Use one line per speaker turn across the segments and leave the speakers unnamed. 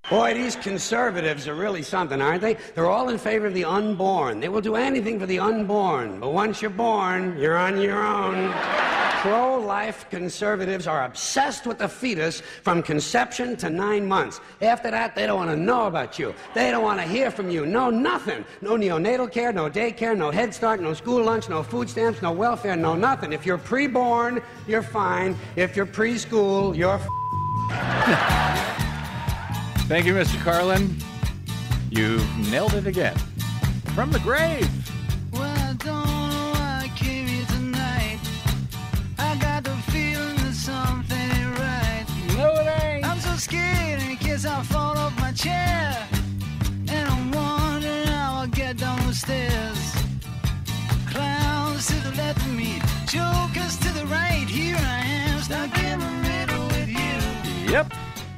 Boy, these conservatives are really something, aren't they? They're all in favor of the unborn. They will do anything for the unborn. But once you're born, you're on your own. Pro-life conservatives are obsessed with the fetus from conception to 9 months. After that, they don't want to know about you. They don't want to hear from you. No, nothing. No neonatal care, no daycare, no Head Start, no school lunch, no food stamps, no welfare, no nothing. If you're pre-born, you're fine. If you're preschool, you're
Thank you, Mr. Carlin. You nailed it again. From the grave.
Well, I don't know why I came here tonight. I got the feeling that something ain't right.
No, it ain't.
I'm so scared in case I fall off my chair. And I'm wondering how I'll get down the stairs. Clowns to the left of me, jokers to the right. Here I am, stuck in the middle with you.
Yep.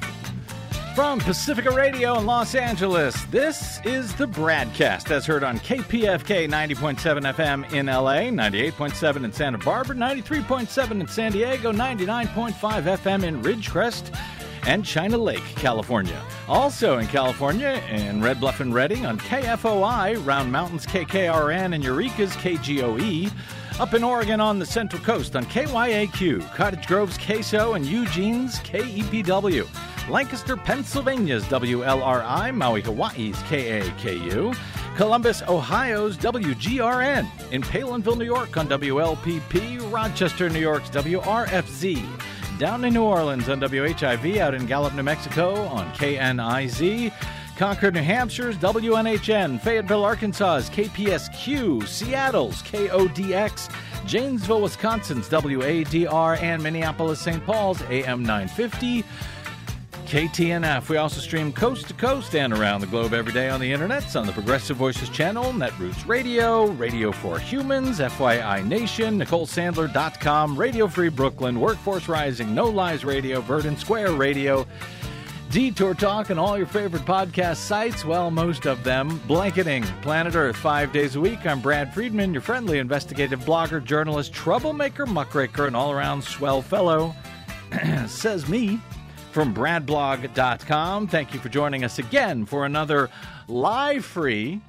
From Pacifica Radio in Los Angeles, this is the Bradcast, as heard on KPFK 90.7 FM in LA, 98.7 in Santa Barbara, 93.7 in San Diego, 99.5 FM in Ridgecrest and China Lake, California. Also in California, in Red Bluff and Redding on KFOI, Round Mountains KKRN, and Eureka's KGOE. Up in Oregon on the Central Coast on KYAQ, Cottage Grove's KSO, and Eugene's KEPW. Lancaster, Pennsylvania's WLRI, Maui, Hawaii's KAKU, Columbus, Ohio's WGRN, in Palinville, New York on WLPP, Rochester, New York's WRFZ, down in New Orleans on WHIV, out in Gallup, New Mexico on KNIZ, Concord, New Hampshire's WNHN, Fayetteville, Arkansas's KPSQ, Seattle's KODX, Janesville, Wisconsin's WADR, and Minneapolis, St. Paul's AM 950. KTNF. We also stream coast to coast and around the globe every day on the internets on the Progressive Voices channel, Netroots Radio, Radio for Humans, FYI Nation, NicoleSandler.com, Radio Free Brooklyn, Workforce Rising, No Lies Radio, Verdant Square Radio, Detour Talk, and all your favorite podcast sites. Well, most of them. Blanketing Planet Earth 5 days a week. I'm Brad Friedman, your friendly investigative blogger, journalist, troublemaker, muckraker, and all-around swell fellow. Says me. From bradblog.com. Thank you for joining us again for another lie-free,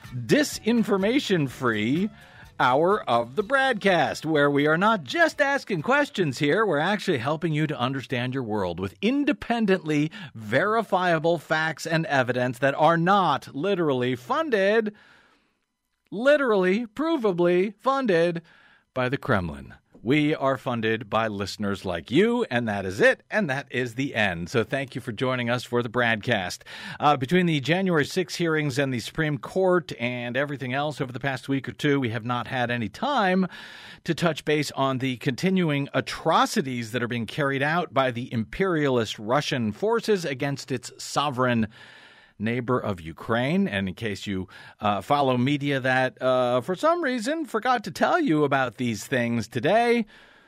disinformation-free hour of the Bradcast, where we are not just asking questions here, we're actually helping you to understand your world with independently verifiable facts and evidence that are not literally funded, literally, provably funded by the Kremlin. We are funded by listeners like you, and that is it, and that is the end. So thank you for joining us for the Bradcast. Between the January 6 hearings and the Supreme Court and everything else over the past week or two, we have not had any time to touch base on the continuing atrocities that are being carried out by the imperialist Russian forces against its sovereign neighbor of Ukraine. And in case you follow media that for some reason forgot to tell you about these things today,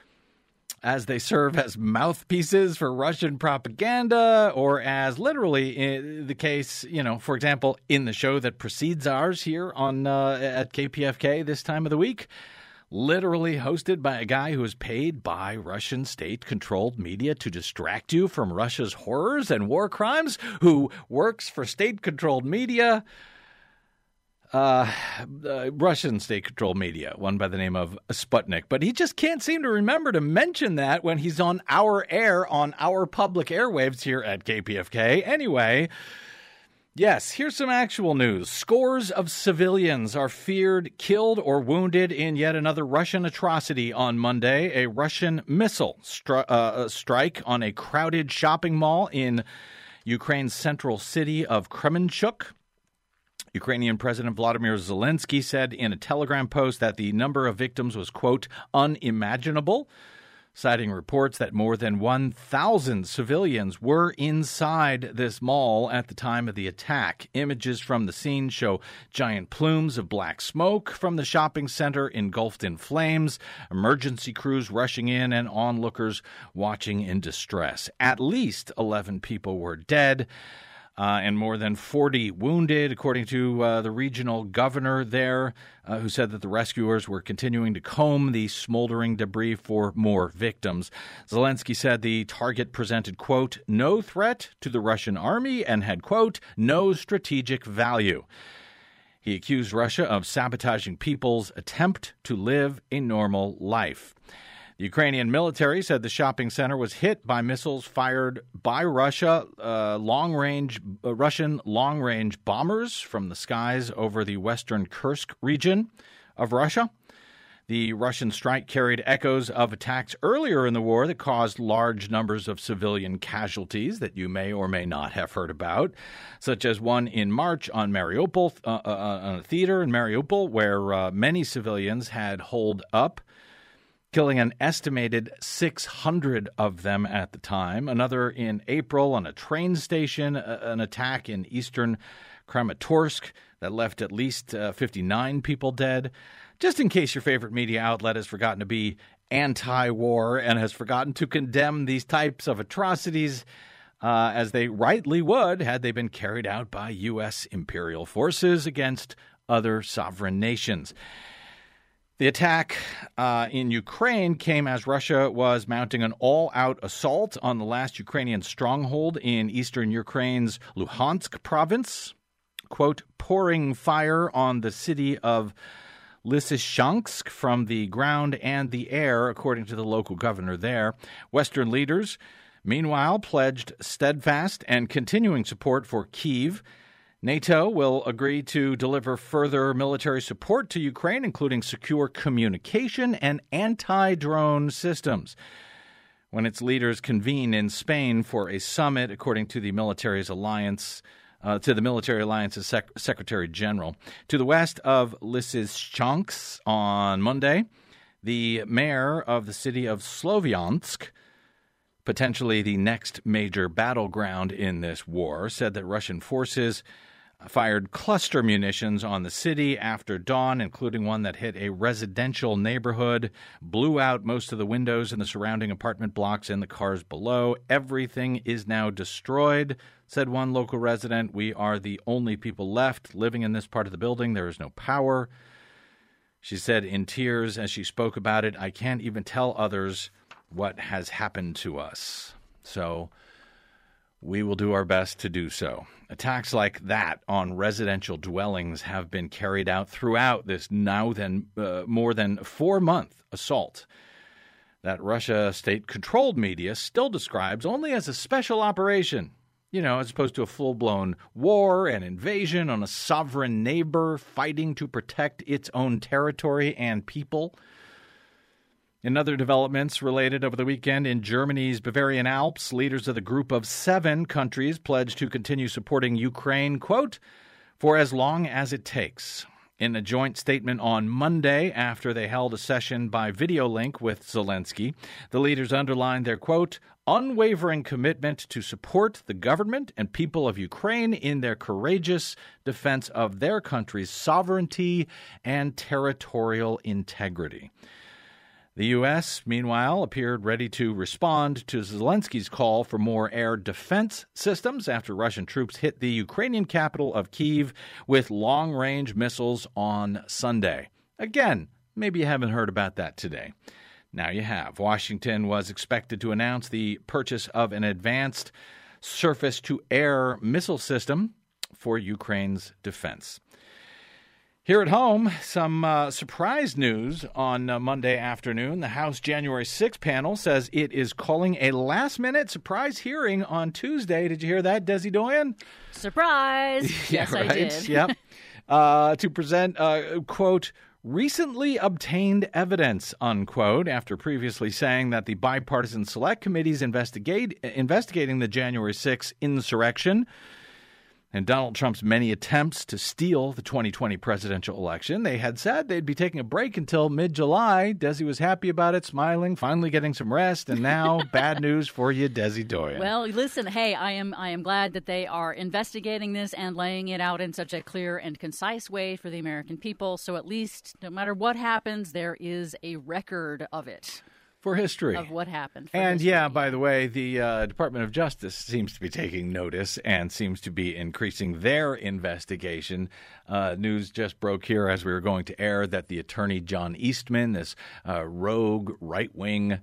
as they serve as mouthpieces for Russian propaganda, or as literally in the case, for example, in the show that precedes ours here on at KPFK this time of the week, literally hosted by a guy who is paid by Russian state-controlled media to distract you from Russia's horrors and war crimes, who works for state-controlled media, Russian state-controlled media, one by the name of Sputnik. But he just can't seem to remember to mention that when he's on our air, on our public airwaves here at KPFK. Anyway, yes, here's some actual news. Scores of civilians are feared killed or wounded in yet another Russian atrocity on Monday. A Russian missile strike on a crowded shopping mall in Ukraine's central city of Kremenchuk. Ukrainian President Vladimir Zelensky said in a Telegram post that the number of victims was, quote, unimaginable, citing reports that more than 1,000 civilians were inside this mall at the time of the attack. Images from the scene show giant plumes of black smoke from the shopping center engulfed in flames, emergency crews rushing in, and onlookers watching in distress. At least 11 people were dead. and more than 40 wounded, according to the regional governor there, who said that the rescuers were continuing to comb the smoldering debris for more victims. Zelensky said the target presented, quote, no threat to the Russian army and had, quote, no strategic value. He accused Russia of sabotaging people's attempt to live a normal life. The Ukrainian military said the shopping center was hit by missiles fired by Russian long-range bombers from the skies over the western Kursk region of Russia. The Russian strike carried echoes of attacks earlier in the war that caused large numbers of civilian casualties that you may or may not have heard about, such as one in March on Mariupol, on a theater in Mariupol, where many civilians had holed up, killing an estimated 600 of them at the time. Another in April on a train station, an attack in eastern Kramatorsk that left at least 59 people dead. Just in case your favorite media outlet has forgotten to be anti-war and has forgotten to condemn these types of atrocities, as they rightly would had they been carried out by U.S. imperial forces against other sovereign nations. The attack in Ukraine came as Russia was mounting an all-out assault on the last Ukrainian stronghold in eastern Ukraine's Luhansk province, quote, pouring fire on the city of Lysychansk from the ground and the air, according to the local governor there. Western leaders, meanwhile, pledged steadfast and continuing support for Kyiv. NATO will agree to deliver further military support to Ukraine, including secure communication and anti-drone systems, when its leaders convene in Spain for a summit, according to the military alliance's Secretary General. To the west of Lysychansk on Monday, the mayor of the city of Sloviansk, potentially the next major battleground in this war, said that Russian forces fired cluster munitions on the city after dawn, including one that hit a residential neighborhood, blew out most of the windows in the surrounding apartment blocks and the cars below. Everything is now destroyed, said one local resident. We are the only people left living in this part of the building. There is no power. She said in tears as she spoke about it, I can't even tell others what has happened to us. So we will do our best to do so. Attacks like that on residential dwellings have been carried out throughout this more than 4-month assault that Russia state-controlled media still describes only as a special operation, as opposed to a full-blown war and invasion on a sovereign neighbor fighting to protect its own territory and people. In other developments related over the weekend, in Germany's Bavarian Alps, leaders of the group of 7 countries pledged to continue supporting Ukraine, quote, for as long as it takes. In a joint statement on Monday, after they held a session by video link with Zelensky, the leaders underlined their, quote, unwavering commitment to support the government and people of Ukraine in their courageous defense of their country's sovereignty and territorial integrity. The U.S., meanwhile, appeared ready to respond to Zelensky's call for more air defense systems after Russian troops hit the Ukrainian capital of Kyiv with long-range missiles on Sunday. Again, maybe you haven't heard about that today. Now you have. Washington was expected to announce the purchase of an advanced surface-to-air missile system for Ukraine's defense. Here at home, some surprise news on Monday afternoon. The House January 6 panel says it is calling a last-minute surprise hearing on Tuesday. Did you hear that, Desi Doyen?
Surprise! Yes,
right?
I did.
Yep. To present, quote, recently obtained evidence, unquote, after previously saying that the bipartisan select committees investigating the January 6 insurrection and Donald Trump's many attempts to steal the 2020 presidential election, they had said they'd be taking a break until mid-July. Desi was happy about it, smiling, finally getting some rest, and now bad news for you, Desi Doyen.
Well, listen, hey, I am glad that they are investigating this and laying it out in such a clear and concise way for the American people, so at least no matter what happens, there is a record of it.
for history
of what happened.
And by the way, the Department of Justice seems to be taking notice and seems to be increasing their investigation. News just broke here as we were going to air that the attorney John Eastman, this rogue right-wing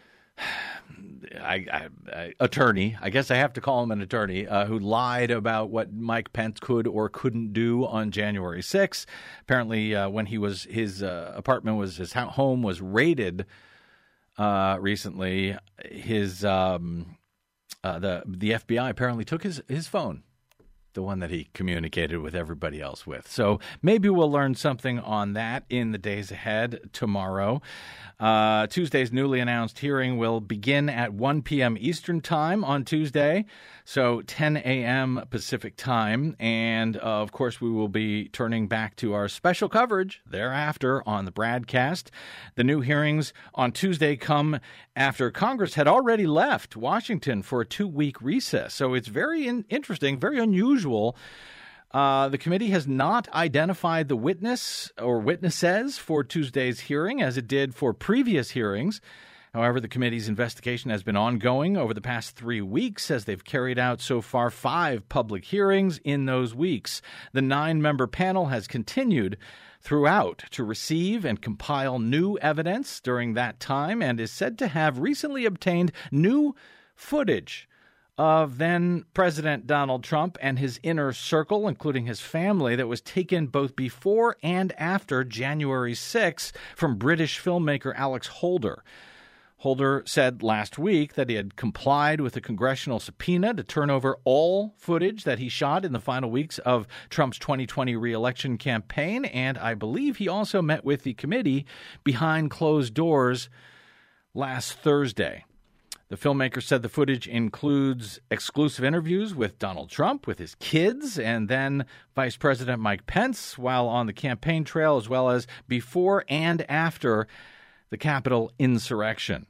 attorney, I guess I have to call him an attorney, who lied about what Mike Pence could or couldn't do on January 6th. Apparently, when his home was raided recently, the FBI apparently took his phone, the one that he communicated with everybody else with. So maybe we'll learn something on that in the days ahead tomorrow. Tuesday's newly announced hearing will begin at 1 p.m. Eastern Time on Tuesday, so 10 a.m. Pacific Time. And, of course, we will be turning back to our special coverage thereafter on the broadcast. The new hearings on Tuesday come after Congress had already left Washington for a 2-week recess. So it's very interesting, very unusual. The committee has not identified the witness or witnesses for Tuesday's hearing as it did for previous hearings. However, the committee's investigation has been ongoing over the past 3 weeks as they've carried out so far 5 public hearings in those weeks. The 9-member panel has continued throughout to receive and compile new evidence during that time and is said to have recently obtained new footage of then-President Donald Trump and his inner circle, including his family, that was taken both before and after January 6 from British filmmaker Alex Holder. Holder said last week that he had complied with a congressional subpoena to turn over all footage that he shot in the final weeks of Trump's 2020 re-election campaign, and I believe he also met with the committee behind closed doors last Thursday. The filmmaker said the footage includes exclusive interviews with Donald Trump, with his kids, and then Vice President Mike Pence while on the campaign trail, as well as before and after the Capitol insurrection.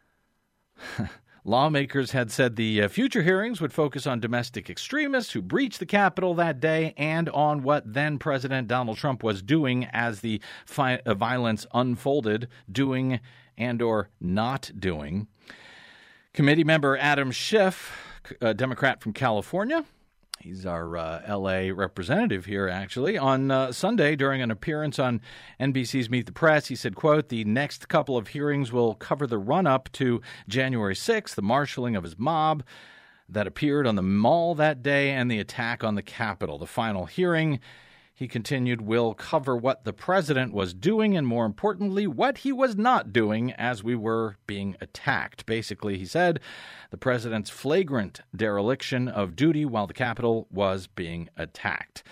Lawmakers had said the future hearings would focus on domestic extremists who breached the Capitol that day and on what then-President Donald Trump was doing as the violence unfolded, doing and or not doing. Committee member Adam Schiff, a Democrat from California, he's our L.A. representative here, actually, on Sunday during an appearance on NBC's Meet the Press, he said, quote, "The next couple of hearings will cover the run-up to January 6th, the marshaling of his mob that appeared on the Mall that day, and the attack on the Capitol. The final hearing," he continued, "will cover what the president was doing and, more importantly, what he was not doing as we were being attacked." Basically, he said, the president's flagrant dereliction of duty while the Capitol was being attacked.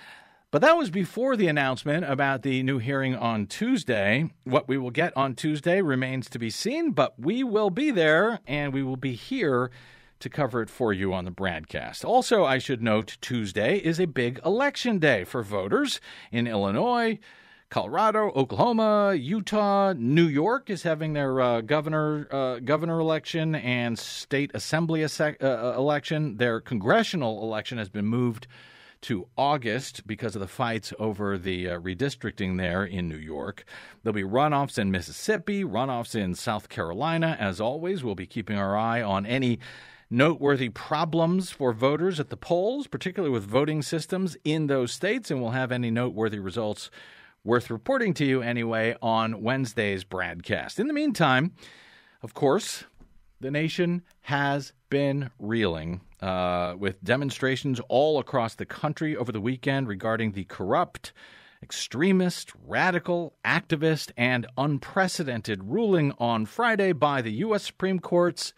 But that was before the announcement about the new hearing on Tuesday. What we will get on Tuesday remains to be seen, but we will be there and we will be here to cover it for you on the broadcast. Also, I should note, Tuesday is a big election day for voters in Illinois, Colorado, Oklahoma, Utah. New York is having their governor election and state assembly election. Their congressional election has been moved to August because of the fights over the redistricting there in New York. There'll be runoffs in Mississippi, runoffs in South Carolina. As always, we'll be keeping our eye on any noteworthy problems for voters at the polls, particularly with voting systems in those states, and we'll have any noteworthy results worth reporting to you anyway on Wednesday's broadcast. In the meantime, of course, the nation has been reeling with demonstrations all across the country over the weekend regarding the corrupt, extremist, radical, activist, and unprecedented ruling on Friday by the U.S. Supreme Court's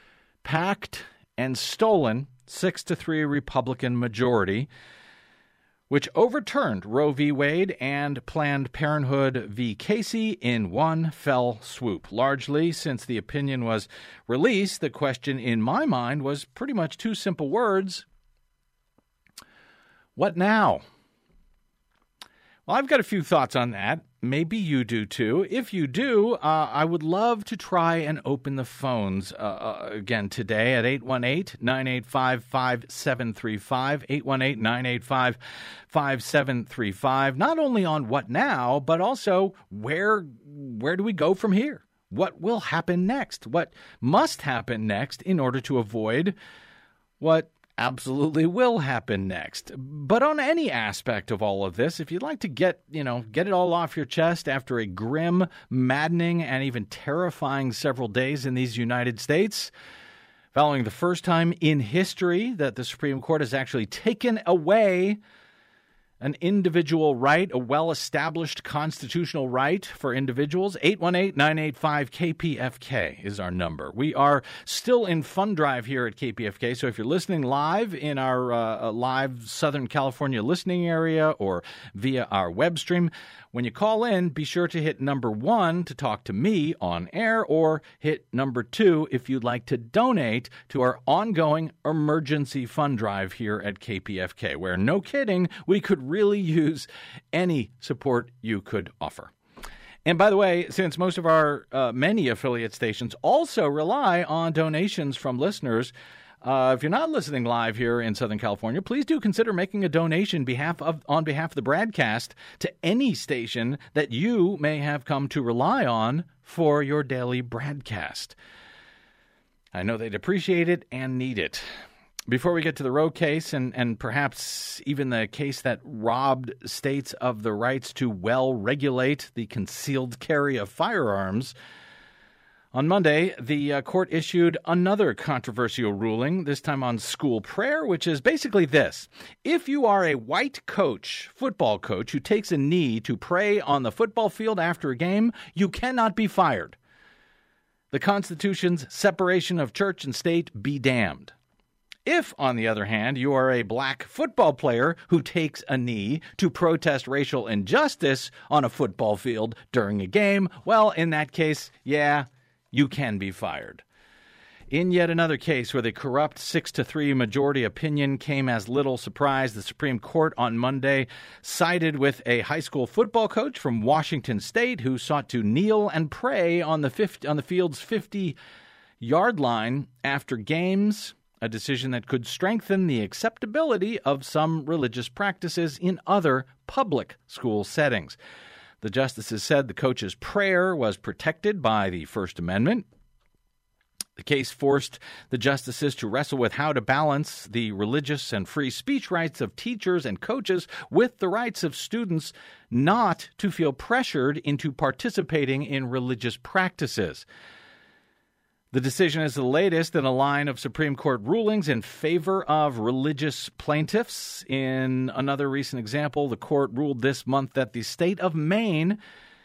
packed and stolen 6-3 Republican majority, which overturned Roe v. Wade and Planned Parenthood v. Casey in one fell swoop. Largely, since the opinion was released, the question in my mind was pretty much 2 simple words. What now? Well, I've got a few thoughts on that. Maybe you do too. If you do, I would love to try and open the phones again today at 818-985-5735, 818-985-5735, not only on what now, but also where do we go from here? what will happen next, what must happen next in order to avoid what absolutely will happen next. But on any aspect of all of this, if you'd like to get it all off your chest after a grim, maddening, and even terrifying several days in these United States, following the first time in history that the Supreme Court has actually taken away an individual right, a well-established constitutional right for individuals. 818-985-KPFK is our number. We are still in fund drive here at KPFK, so if you're listening live in our live Southern California listening area or via our web stream, when you call in, be sure to hit number 1 to talk to me on air, or hit number 2 if you'd like to donate to our ongoing emergency fund drive here at KPFK, where, no kidding, we could really use any support you could offer. And by the way, since most of our many affiliate stations also rely on donations from listeners, if you're not listening live here in Southern California, please do consider making a donation on behalf of the broadcast to any station that you may have come to rely on for your daily broadcast. I know they'd appreciate it and need it. Before we get to the Roe case and perhaps even the case that robbed states of the rights to well regulate the concealed carry of firearms, on Monday, the court issued another controversial ruling, this time on school prayer, which is basically this. If you are a white football coach, who takes a knee to pray on the football field after a game, you cannot be fired. The Constitution's separation of church and state be damned. If, on the other hand, you are a black football player who takes a knee to protest racial injustice on a football field during a game, well, in that case, yeah, you can be fired. In yet another case where the corrupt 6-3 majority opinion came as little surprise, the Supreme Court on Monday sided with a high school football coach from Washington State who sought to kneel and pray on the field's 50-yard line after games, a decision that could strengthen the acceptability of some religious practices in other public school settings. The justices said the coach's prayer was protected by the First Amendment. The case forced the justices to wrestle with how to balance the religious and free speech rights of teachers and coaches with the rights of students not to feel pressured into participating in religious practices. The decision is the latest in a line of Supreme Court rulings in favor of religious plaintiffs. In another recent example, the court ruled this month that the state of Maine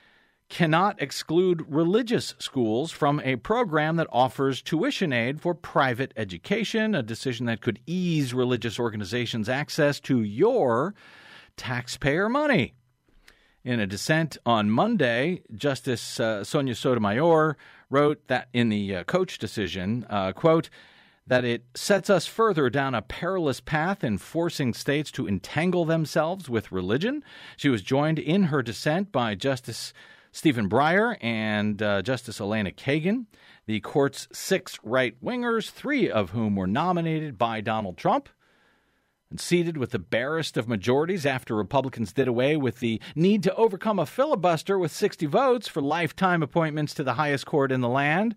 cannot exclude religious schools from a program that offers tuition aid for private education, a decision that could ease religious organizations' access to your taxpayer money. In a dissent on Monday, Justice Sonia Sotomayor wrote that in the coach decision, quote, that it sets us further down a perilous path in forcing states to entangle themselves with religion. She was joined in her dissent by Justice Stephen Breyer and Justice Elena Kagan, the court's 6 right-wingers, 3 of whom were nominated by Donald Trump, and seated with the barest of majorities after Republicans did away with the need to overcome a filibuster with 60 votes for lifetime appointments to the highest court in the land.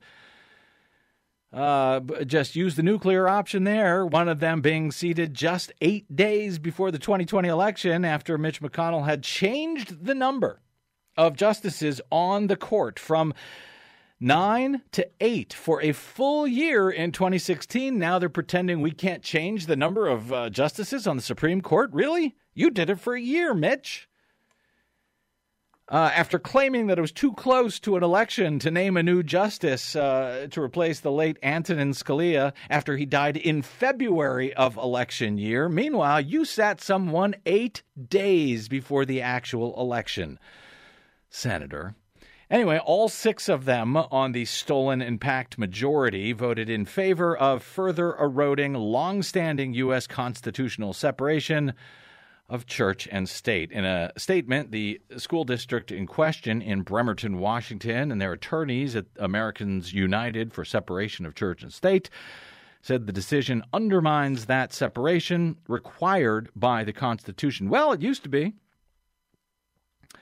Just use the nuclear option there, one of them being seated just 8 days before the 2020 election after Mitch McConnell had changed the number of justices on the court from 9 to 8 for a full year in 2016. Now they're pretending we can't change the number of justices on the Supreme Court. Really? You did it for a year, Mitch. After claiming that it was too close to an election to name a new justice to replace the late Antonin Scalia after he died in February of election year. Meanwhile, you sat someone 8 days before the actual election, Senator. Anyway, all 6 of them on the stolen and packed majority voted in favor of further eroding longstanding U.S. constitutional separation of church and state. In a statement, the school district in question in Bremerton, Washington, and their attorneys at Americans United for Separation of Church and State said the decision undermines that separation required by the Constitution. Well, it used to be.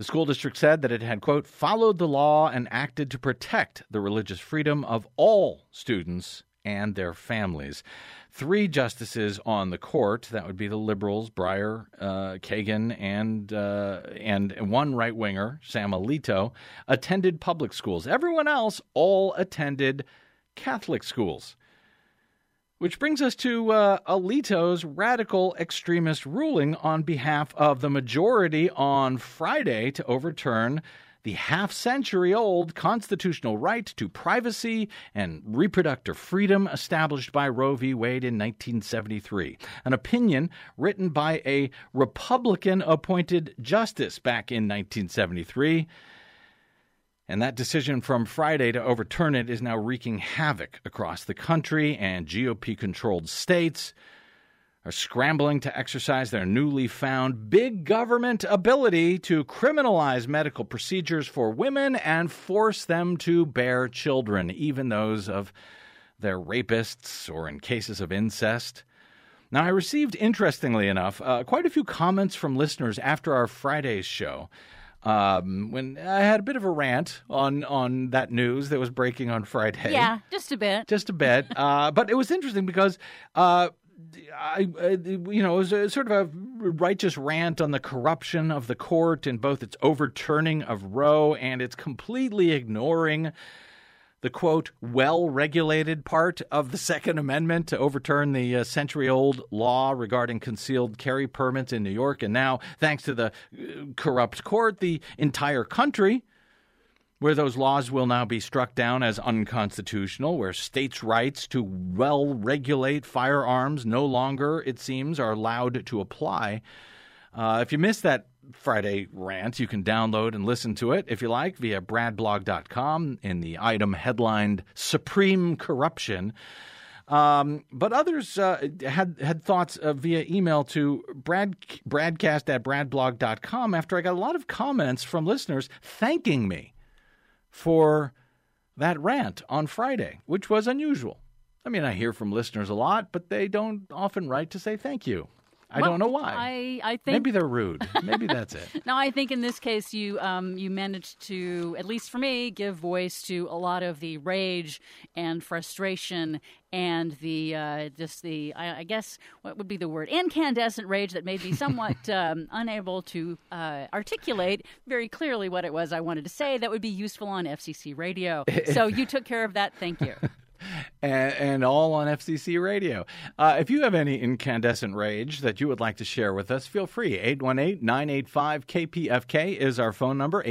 The school district said that it had, quote, followed the law and acted to protect the religious freedom of all students and their families. 3 justices on the court, that would be the liberals, Breyer, Kagan, and one right-winger, Sam Alito, attended public schools. Everyone else all attended Catholic schools. Which brings us to Alito's radical extremist ruling on behalf of the majority on Friday to overturn the half-century-old constitutional right to privacy and reproductive freedom established by Roe v. Wade in 1973, an opinion written by a Republican-appointed justice back in 1973. And that decision from Friday to overturn it is now wreaking havoc across the country, and GOP-controlled states are scrambling to exercise their newly found big government ability to criminalize medical procedures for women and force them to bear children, even those of their rapists or in cases of incest. Now, I received, interestingly enough, quite a few comments from listeners after our Friday's show. When I had a bit of a rant on that news that was breaking on Friday.
Yeah, just a bit.
But it was interesting because, it was a sort of a righteous rant on the corruption of the court and both its overturning of Roe and its completely ignoring the, quote, well-regulated part of the Second Amendment to overturn the century-old law regarding concealed carry permits in New York. And now, thanks to the corrupt court, the entire country, where those laws will now be struck down as unconstitutional, where states' rights to well-regulate firearms no longer, it seems, are allowed to apply. If you missed that Friday rant, you can download and listen to it, if you like, via bradblog.com in the item headlined Supreme Corruption. But others had thoughts via email to bradcast@bradblog.com after I got a lot of comments from listeners thanking me for that rant on Friday, which was unusual. I mean, I hear from listeners a lot, but they don't often write to say thank you. I don't know why.
I think
maybe they're rude. Maybe that's it.
No, I think in this case you managed to, at least for me, give voice to a lot of the rage and frustration and the I guess what would be the word, incandescent rage that made me somewhat unable to articulate very clearly what it was I wanted to say that would be useful on FCC radio. So you took care of that. Thank you.
And all on FCC radio. If you have any incandescent rage that you would like to share with us, feel free. 818-985-KPFK is our phone number,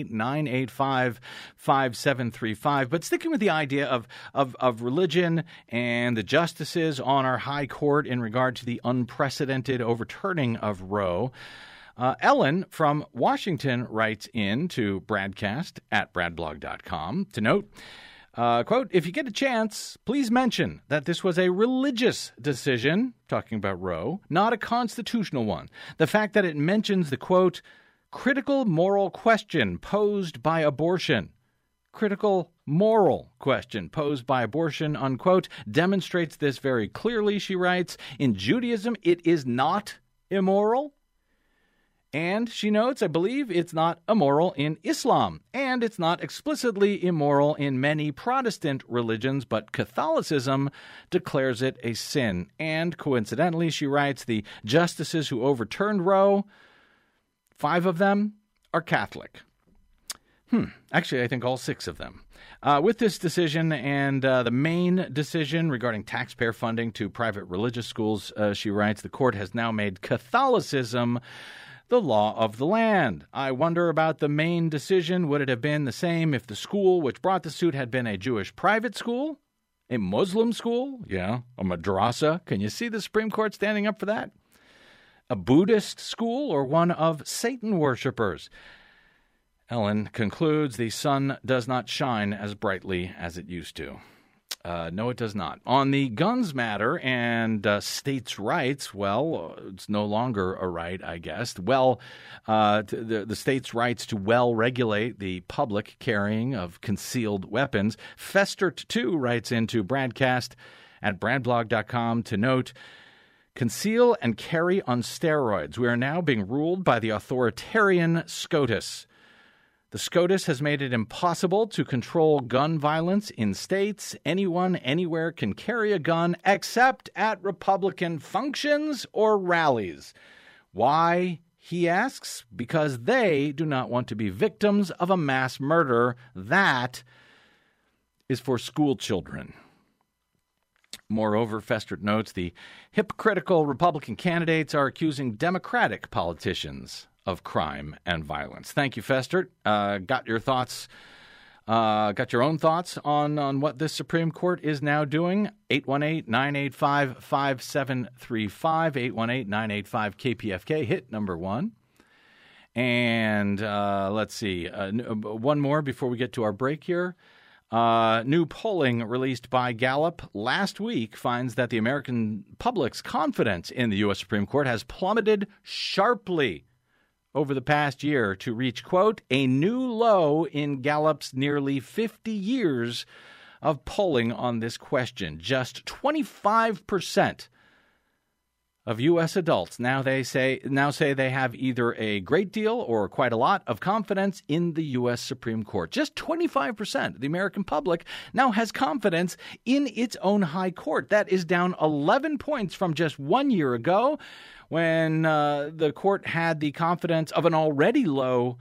818-985-5735. But sticking with the idea of religion and the justices on our high court in regard to the unprecedented overturning of Roe, Ellen from Washington writes in to bradcast@bradblog.com to note, quote, if you get a chance, please mention that this was a religious decision, talking about Roe, not a constitutional one. The fact that it mentions the, quote, critical moral question posed by abortion, critical moral question posed by abortion, unquote, demonstrates this very clearly, she writes. In Judaism, it is not immoral. And she notes, I believe, it's not immoral in Islam, and it's not explicitly immoral in many Protestant religions, but Catholicism declares it a sin. And coincidentally, she writes, the justices who overturned Roe, 5 of them are Catholic. Actually, I think all 6 of them. With this decision and the main decision regarding taxpayer funding to private religious schools, she writes, the court has now made Catholicism the law of the land. I wonder about the main decision. Would it have been the same if the school which brought the suit had been a Jewish private school? A Muslim school? Yeah, a madrasa. Can you see the Supreme Court standing up for that? A Buddhist school or one of Satan worshippers? Ellen concludes the sun does not shine as brightly as it used to. No, it does not. On the guns matter and states' rights, well, it's no longer a right, I guess. Well, the states' rights to well-regulate the public carrying of concealed weapons. Festert, too, writes into Bradcast@bradblog.com to note, Conceal and carry on steroids. We are now being ruled by the authoritarian SCOTUS. The SCOTUS has made it impossible to control gun violence in states. Anyone, anywhere can carry a gun except at Republican functions or rallies. Why, he asks? Because they do not want to be victims of a mass murder. That is for school children. Moreover, Festert notes the hypocritical Republican candidates are accusing Democratic politicians of crime and violence. Thank you, Festert. Got your thoughts? Got your own thoughts on what this Supreme Court is now doing? 818-985-5735, 818-985-KPFK, hit number 1. And let's see, one more before we get to our break here. New polling released by Gallup last week finds that the American public's confidence in the U.S. Supreme Court has plummeted sharply over the past year to reach, quote, a new low in Gallup's nearly 50 years of polling on this question. Just 25% of U.S. adults now say they have either a great deal or quite a lot of confidence in the U.S. Supreme Court. Just 25% of the American public now has confidence in its own high court. That is down 11 points from just 1 year ago, when the court had the confidence of an already low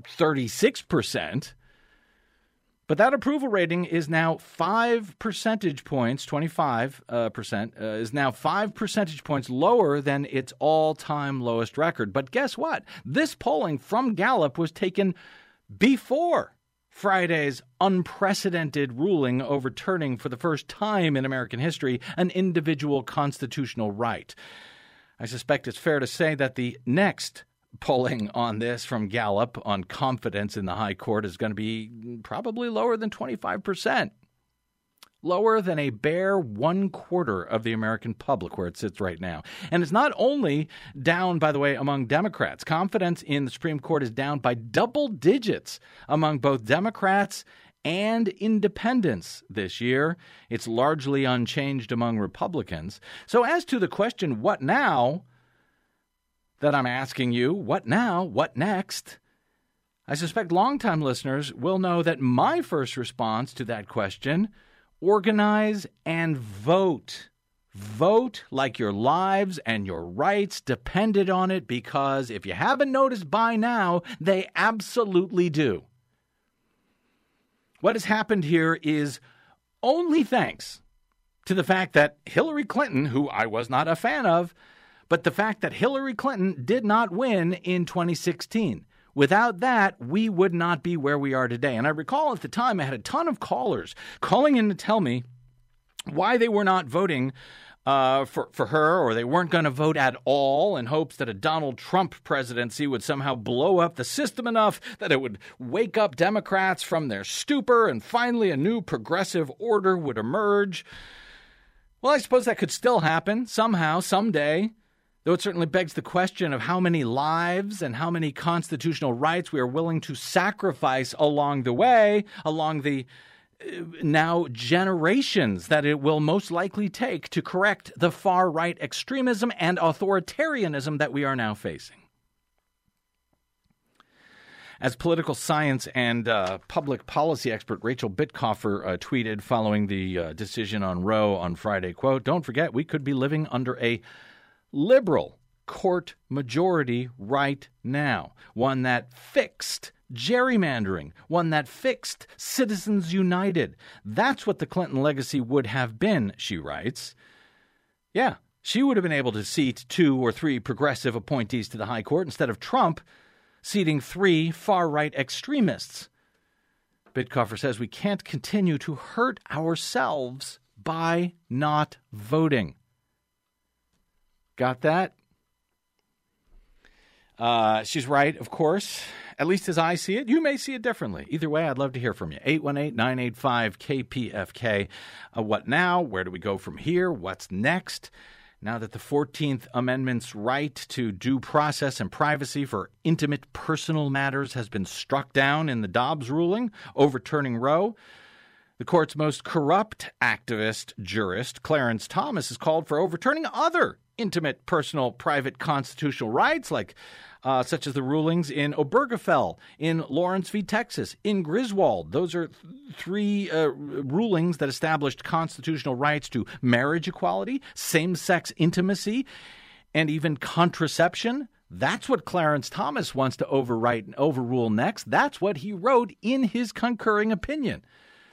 36%. But that approval rating is now 5 percentage points, 25%, is now 5 percentage points lower than its all-time lowest record. But guess what? This polling from Gallup was taken before Friday's unprecedented ruling overturning for the first time in American history an individual constitutional right. I suspect it's fair to say that the next polling on this from Gallup on confidence in the high court is going to be probably lower than 25%. Lower than a bare 1/4 of the American public where it sits right now. And it's not only down, by the way, among Democrats. Confidence in the Supreme Court is down by double digits among both Democrats and independents this year. It's largely unchanged among Republicans. So as to the question, what now, that I'm asking you, what now, what next? I suspect longtime listeners will know that my first response to that question, organize and vote. Vote like your lives and your rights depended on it, because if you haven't noticed by now, they absolutely do. What has happened here is only thanks to the fact that Hillary Clinton, who I was not a fan of, but the fact that Hillary Clinton did not win in 2016. Without that, we would not be where we are today. And I recall at the time I had a ton of callers calling in to tell me why they were not voting for her, or they weren't going to vote at all, in hopes that a Donald Trump presidency would somehow blow up the system enough that it would wake up Democrats from their stupor and finally a new progressive order would emerge. Well, I suppose that could still happen somehow, someday, though it certainly begs the question of how many lives and how many constitutional rights we are willing to sacrifice along the way, along the now generations that it will most likely take to correct the far-right extremism and authoritarianism that we are now facing. As political science and public policy expert Rachel Bitkofer tweeted following the decision on Roe on Friday, quote, "Don't forget, we could be living under a liberal court majority right now, one that fixed gerrymandering, one that fixed Citizens United. That's what the Clinton legacy would have been," she writes. Yeah, she would have been able to seat 2 or 3 progressive appointees to the high court instead of Trump seating 3 far-right extremists. Bitkofer says we can't continue to hurt ourselves by not voting. Got that? She's right, of course, at least as I see it. You may see it differently. Either way, I'd love to hear from you. 818-985-KPFK. What now? Where do we go from here? What's next? Now that the 14th Amendment's right to due process and privacy for intimate personal matters has been struck down in the Dobbs ruling, overturning Roe, the court's most corrupt activist jurist, Clarence Thomas, has called for overturning other intimate, personal, private constitutional rights, like such as the rulings in Obergefell, in Lawrence v. Texas, in Griswold. Those are three rulings that established constitutional rights to marriage equality, same-sex intimacy, and even contraception. That's what Clarence Thomas wants to overwrite and overrule next. That's what he wrote in his concurring opinion.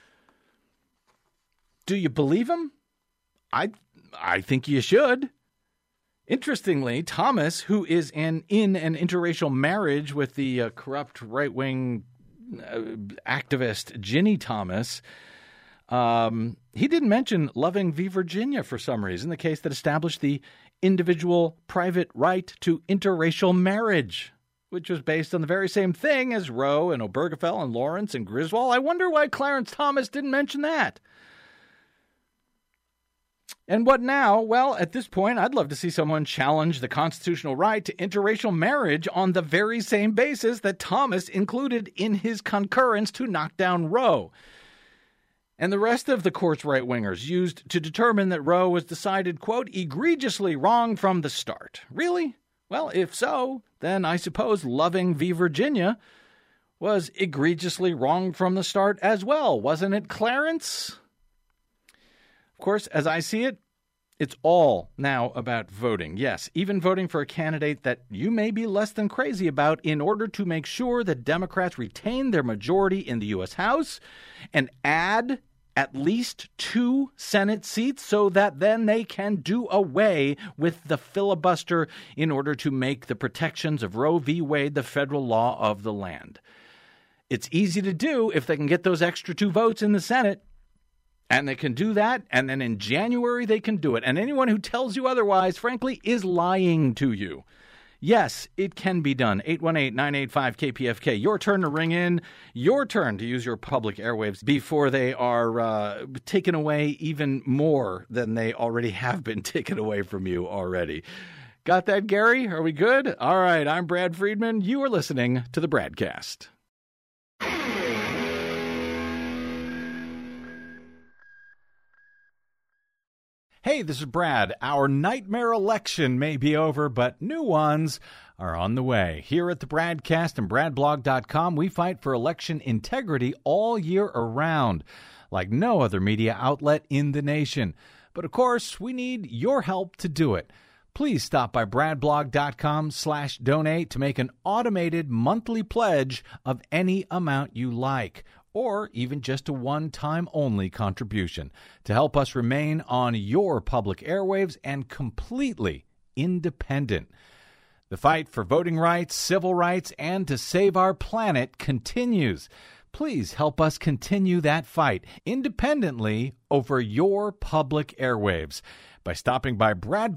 Do you believe him? I think you should. Interestingly, Thomas, who is in an interracial marriage with the corrupt right-wing activist Ginny Thomas, he didn't mention Loving v. Virginia for some reason, the case that established the individual private right to interracial marriage, which was based on the very same thing as Roe and Obergefell and Lawrence and Griswold. I wonder why Clarence Thomas didn't mention that. And what now? Well, at this point, I'd love to see someone challenge the constitutional right to interracial marriage on the very same basis that Thomas included in his concurrence to knock down Roe. And the rest of the court's right-wingers used to determine that Roe was decided, quote, egregiously wrong from the start. Really? Well, if so, then I suppose Loving v. Virginia was egregiously wrong from the start as well, wasn't it, Clarence? Of course, as I see it, it's all now about voting. Yes, even voting for a candidate that you may be less than crazy about in order to make sure that Democrats retain their majority in the U.S. House and add at least 2 Senate seats so that then they can do away with the filibuster in order to make the protections of Roe v. Wade the federal law of the land. It's easy to do if they can get those extra 2 votes in the Senate. And they can do that, and then in January they can do it. And anyone who tells you otherwise, frankly, is lying to you. Yes, it can be done. 818-985-KPFK. Your turn to ring in. Your turn to use your public airwaves before they are taken away even more than they already have been taken away from you already. Got that, Gary? Are we good? All right, I'm Brad Friedman. You are listening to the Bradcast. Hey, this is Brad. Our nightmare election may be over, but new ones are on the way. Here at the Bradcast and BradBlog.com, we fight for election integrity all year around, like no other media outlet in the nation. But of course, we need your help to do it. Please stop by BradBlog.com/donate to make an automated monthly pledge of any amount you like, or even just a one-time only contribution to help us remain on your public airwaves and completely independent. The fight for voting rights, civil rights, and to save our planet continues. Please help us continue that fight independently over your public airwaves by stopping by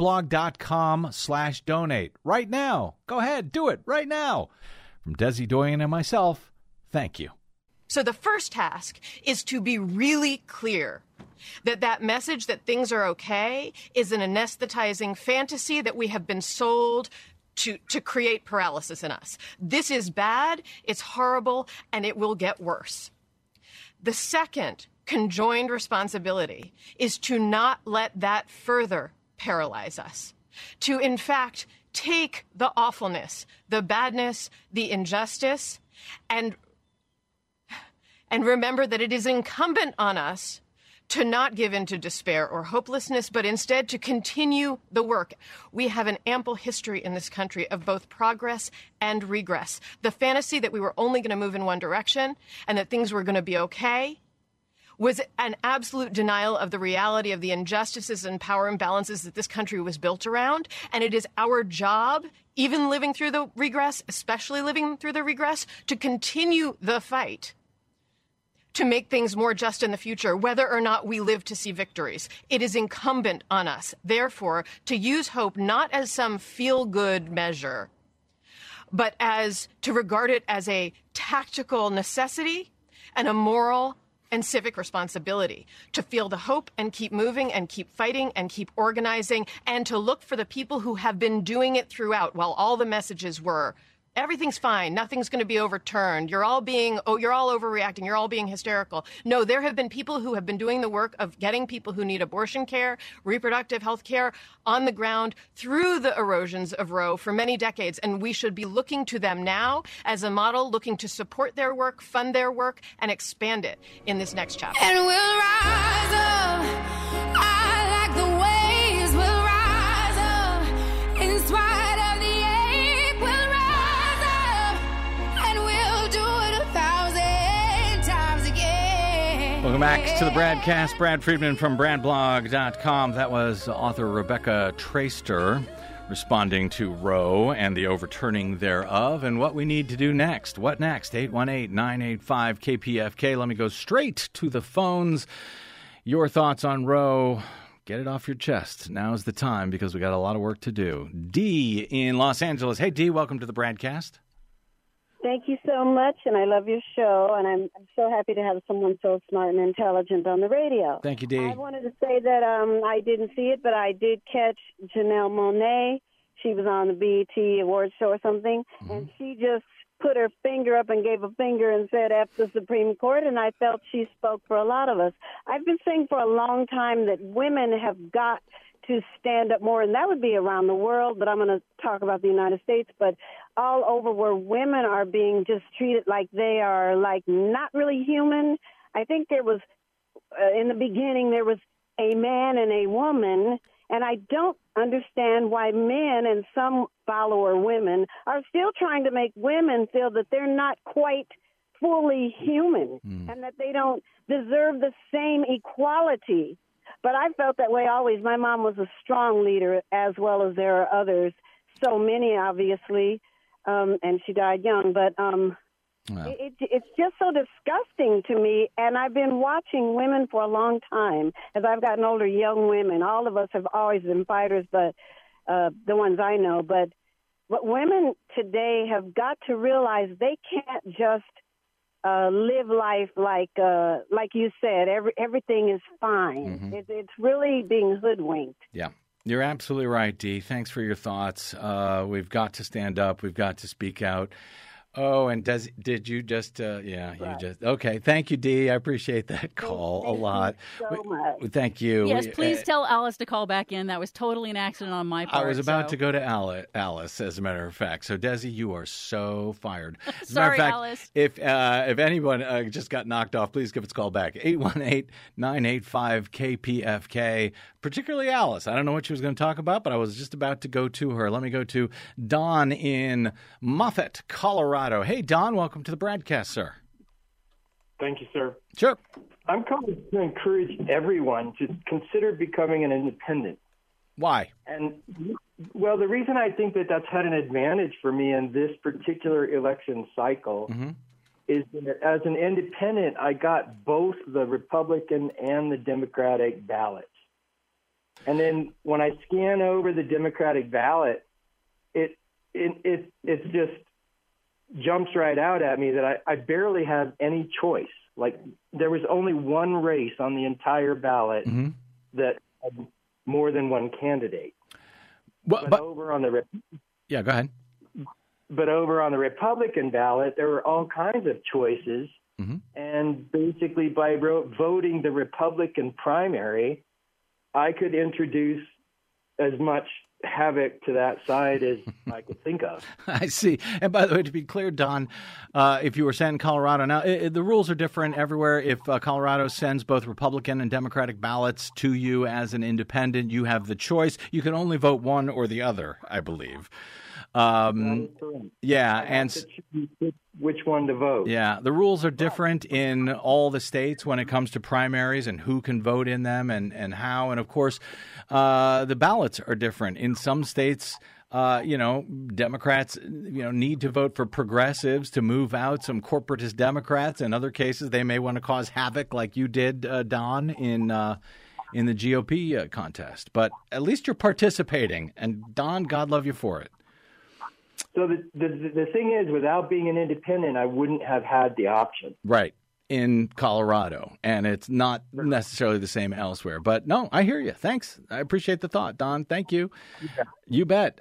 BradBlog.com/donate right now. Go ahead, do it right now. From Desi Doyen and myself, thank you.
So the first task is to be really clear that that message that things are okay is an anesthetizing fantasy that we have been sold to create paralysis in us. This is bad, it's horrible, and it will get worse. The second conjoined responsibility is to not let that further paralyze us. To, in fact, take the awfulness, the badness, the injustice, and remember that it is incumbent on us to not give in to despair or hopelessness, but instead to continue the work. We have an ample history in this country of both progress and regress. The fantasy that we were only going to move in one direction and that things were going to be okay was an absolute denial of the reality of the injustices and power imbalances that this country was built around. And it is our job, even living through the regress, especially living through the regress, to continue the fight to make things more just in the future, whether or not we live to see victories. It is incumbent on us, therefore, to use hope not as some feel-good measure, but to regard it as a tactical necessity and a moral and civic responsibility to feel the hope and keep moving and keep fighting and keep organizing and to look for the people who have been doing it throughout while all the messages were everything's fine. Nothing's going to be overturned. You're all overreacting. You're all being hysterical. No, there have been people who have been doing the work of getting people who need abortion care, reproductive health care on the ground through the erosions of Roe for many decades. And we should be looking to them now as a model, looking to support their work, fund their work, and expand it in this next chapter.
And we'll rise up. I like the waves. We'll rise up. In spite of the ache, we'll rise up. And we'll do it 1,000 times again.
Welcome back to the Bradcast. Brad Friedman from BradBlog.com. That was author Rebecca Traister responding to Roe and the overturning thereof and what we need to do next. What next? 818-985-KPFK. Let me go straight to the phones. Your thoughts on Roe. Get it off your chest. Now's the time because we got a lot of work to do. Dee in Los Angeles. Hey, Dee, welcome to the Bradcast.
Thank you so much, and I love your show, and I'm so happy to have someone so smart and intelligent on the radio.
Thank you, Dee.
I wanted to say that I didn't see it, but I did catch Janelle Monáe. She was on the BET Awards show or something, and she just put her finger up and gave a finger and said, F the Supreme Court, and I felt she spoke for a lot of us. I've been saying for a long time that women have got to stand up more, and that would be around the world, but I'm going to talk about the United States, but all over where women are being just treated like they are like not really human. I think there was, in the beginning, there was a man and a woman, and I don't understand why men and some follower women are still trying to make women feel that they're not quite fully human and that they don't deserve the same equality. But I felt that way always. My mom was a strong leader, as well as there are others, so many, obviously, and she died young. But it's just so disgusting to me, and I've been watching women for a long time. As I've gotten older, young women, all of us have always been fighters, but the ones I know. But women today have got to realize they can't just live life like you said. Everything is fine. It's really being hoodwinked.
Yeah, you're absolutely right, Dee. Thanks for your thoughts. We've got to stand up. We've got to speak out. Oh, and did you just, right. You just, okay. Thank you, Dee. I appreciate that call a lot.
Thank you so much.
Thank you.
Yes, please tell Alice to call back in. That was totally an accident on my part.
I was about to go to Alice, as a matter of fact. So, Desi, you are so fired. As
Sorry,
a matter of
Alice.
fact, if anyone just got knocked off, please give us a call back. 818-985-KPFK. Particularly Alice. I don't know what she was going to talk about, but I was just about to go to her. Let me go to Don in Moffett, Colorado. Hey, Don, welcome to the Bradcast, sir.
Thank you, sir.
Sure.
I'm calling to encourage everyone to consider becoming an independent.
Why?
And, well, the reason I think that that's had an advantage for me in this particular election cycle is that as an independent, I got both the Republican and the Democratic ballots. And then when I scan over the Democratic ballot, it just jumps right out at me that I barely have any choice. Like, there was only one race on the entire ballot that had more than one candidate.
But
over on the
yeah, go ahead.
But over on the Republican ballot, there were all kinds of choices. And basically, by voting the Republican primary, I could introduce as much havoc to that side as I could think of.
I see. And by the way, to be clear, Don, if you were sent in Colorado, now the rules are different everywhere. If Colorado sends both Republican and Democratic ballots to you as an independent, you have the choice. You can only vote one or the other, I believe. Yeah, and
which one to vote.
Yeah, the rules are different in all the states when it comes to primaries and who can vote in them and how. And of course, the ballots are different. In some states, Democrats, need to vote for progressives to move out some corporatist Democrats. In other cases, they may want to cause havoc like you did, Don, in the GOP contest. But at least you're participating. And Don, God love you for it.
So the thing is, without being an independent, I wouldn't have had the option.
Right. in Colorado, and it's not necessarily the same elsewhere. But no, I hear you. Thanks. I appreciate the thought, Don. Thank you. You bet.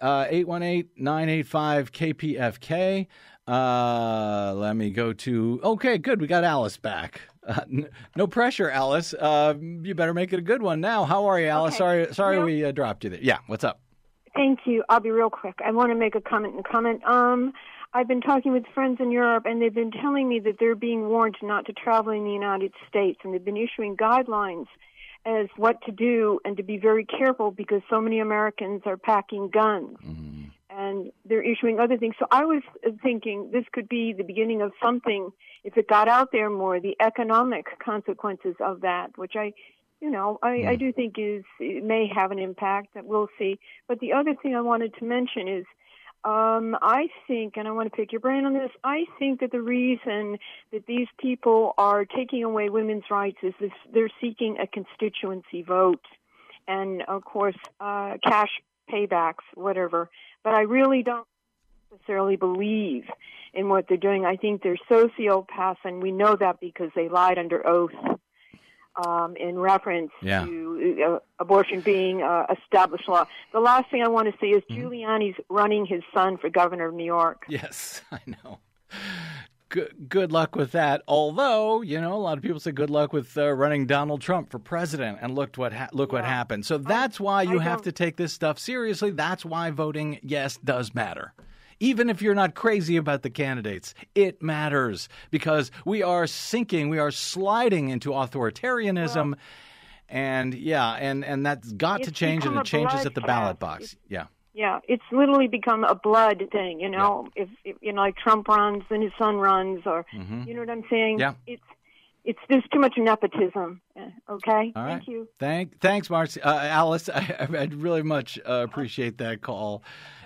818-985-KPFK. Let me go to, okay, good. We got Alice back. No pressure, Alice. You better make it a good one now. How are you, Alice?
Okay.
Sorry we dropped you there. Yeah, what's up?
Thank you. I'll be real quick. I want to make a comment. I've been talking with friends in Europe, and they've been telling me that they're being warned not to travel in the United States, and they've been issuing guidelines as what to do and to be very careful because so many Americans are packing guns.
Mm-hmm.
And they're issuing other things. So I was thinking this could be the beginning of something, if it got out there more, the economic consequences of that, which I do think it may have an impact. That we'll see. But the other thing I wanted to mention is I think, and I want to pick your brain on this, I think that the reason that these people are taking away women's rights is they're seeking a constituency vote and, of course, cash paybacks, whatever. But I really don't necessarily believe in what they're doing. I think they're sociopaths, and we know that because they lied under oath in reference to abortion being established law. The last thing I want to say is Giuliani's running his son for governor of New York.
Yes, I know. Good luck with that. Although, a lot of people say good luck with running Donald Trump for president, and look what happened. So that's why you have to take this stuff seriously. That's why voting yes does matter. Even if you're not crazy about the candidates, it matters because we are sinking, we are sliding into authoritarianism, and that's got to change, and it changes at the ballot box. Yeah.
Yeah, it's literally become a blood thing, If like Trump runs, then his son runs, or you know what I'm saying?
Yeah.
It's there's too much nepotism. Okay.
All right.
Thank you.
Thanks, Marcy. Alice, I'd really much appreciate that call.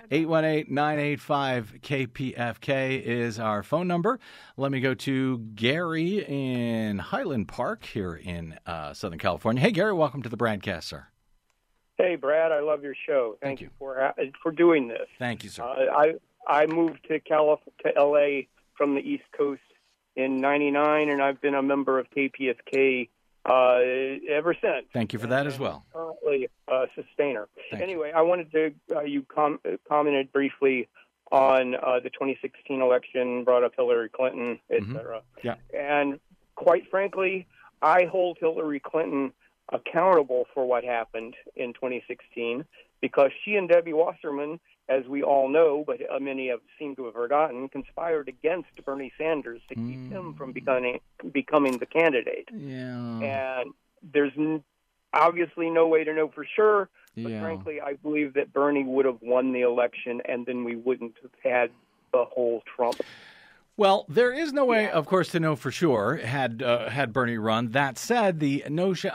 818-985-KPFK is our phone number. Let me go to Gary in Highland Park here in Southern California. Hey, Gary, welcome to the Bradcast, sir.
Hey, Brad, I love your show. Thank you for doing this.
Thank you, sir.
I moved to L.A. from the East Coast in '99, and I've been a member of KPFK ever since.
Thank you for that as well.
Currently a sustainer.
Anyway,
I wanted to you commented briefly on the 2016 election, brought up Hillary Clinton, et cetera.
Yeah.
And quite frankly, I hold Hillary Clinton accountable for what happened in 2016 because she and Debbie Wasserman, as we all know, but many have seemed to have forgotten, conspired against Bernie Sanders to keep him from becoming the candidate.
Yeah.
And there's obviously no way to know for sure, but frankly, I believe that Bernie would have won the election, and then we wouldn't have had the whole Trump.
Well, there is no way, of course, to know for sure had Bernie run. That said, the notion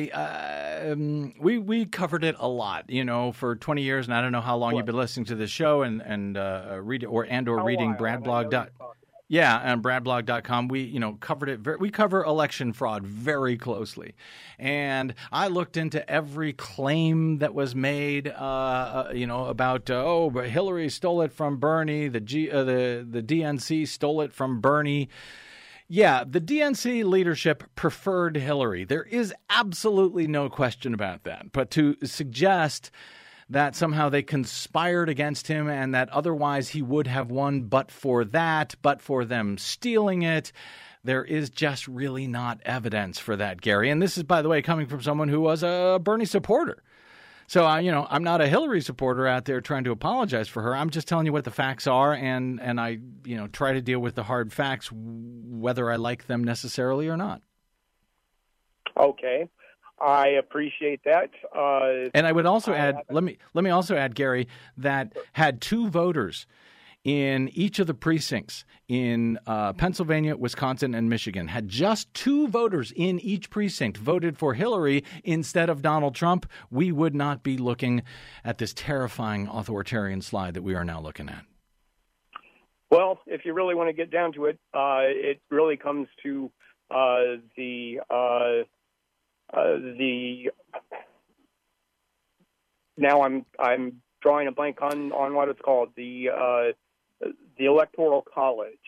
we covered it a lot, for 20 years, and I don't know how long you've been listening to this show and reading Bradblog. Yeah, and bradblog.com, we covered it. We cover election fraud very closely, and I looked into every claim that was made, about Hillary stole it from Bernie, the DNC stole it from Bernie. Yeah, the DNC leadership preferred Hillary. There is absolutely no question about that. But to suggest that somehow they conspired against him and that otherwise he would have won but for them stealing it, there is just really not evidence for that, Gary. And this is, by the way, coming from someone who was a Bernie supporter. So, I'm not a Hillary supporter out there trying to apologize for her. I'm just telling you what the facts are, and I, try to deal with the hard facts, whether I like them necessarily or not.
Okay. I appreciate that.
And I would also add, let me also add, Gary, that had two voters in each of the precincts in Pennsylvania, Wisconsin, and Michigan, had just two voters in each precinct voted for Hillary instead of Donald Trump, we would not be looking at this terrifying authoritarian slide that we are now looking at.
Well, if you really want to get down to it, it really comes to now I'm drawing a blank on what it's called, the Electoral College.
Yeah.